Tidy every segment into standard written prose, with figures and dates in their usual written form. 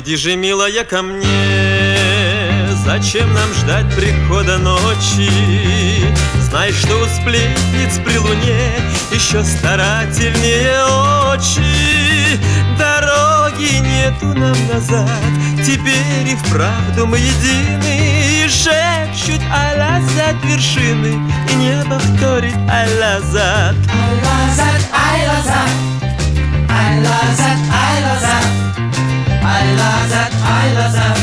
Приди же, милая, ко мне, зачем нам ждать прихода ночи? Знай, что у сплетниц при луне еще старательнее очи. Дороги нету нам назад, теперь и вправду мы едины. И шепчут ай-лазат вершины, и небо вторит ай-лазат. Ай-лазат, ай-лазат, ай-лазат, ай-лазат, ай-лазат, ай-лазат,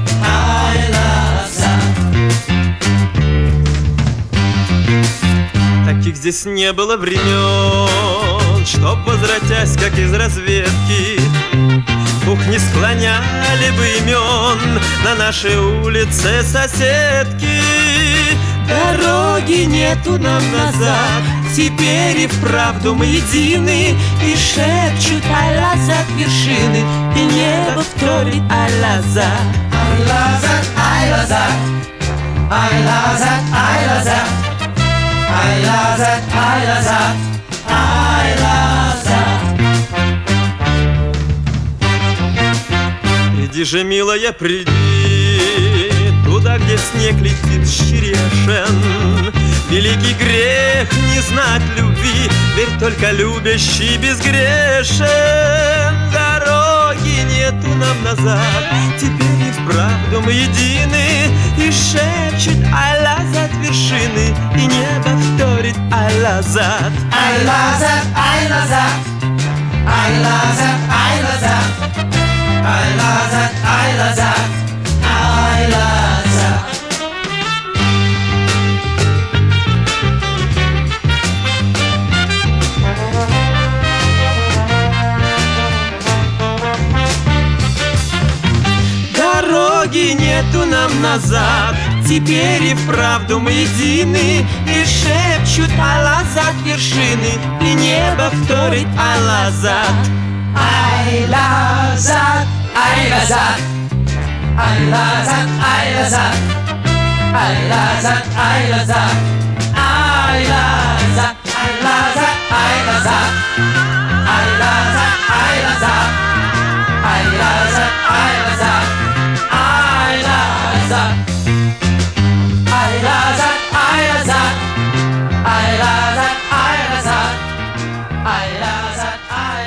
ай-лазат. Таких здесь не было времен, чтоб, возвратясь, как из разведки, кухни склоняли бы имен на нашей улице соседки. Дороги нету нам назад, теперь и вправду мы едины. И шепчут ай-лазат вершины, и небо вторит ай-лазат. Ай-лазат, ай-лазат, ай-лазат, ай-лазат, ай-лазат, ай-лазат, ай-лазат. Приди же, милая, приди туда, где снег летит с черешен. Великий грех не знать любви, ведь только любящий безгрешен. Дороги нету нам назад, теперь и вправду мы едины. И шепчут ай-лазат вершины, и небо вторит ай-лазат. Ай-лазат, ай-лазат, ай-лазат, ай-лазат, ай-лазат, ай-лазат, ай-лазат. Дороги нету нам назад, теперь и вправду мы едины. И шепчут ай-лазат вершины, и небо вторит ай-лазат. Ай-лазат, ай-лазат, ай-лазат, ай-лазат, ай-лазат, ай-лазат, ай-лазат, ай-лазат, ай-лазат, ай-лазат, ай-лазат, ай-лазат, ай-лазат, ай-лазат, ай-лазат, ай-лазат, ай-лазат, ай-лазат, ай-лазат, ай-лазат.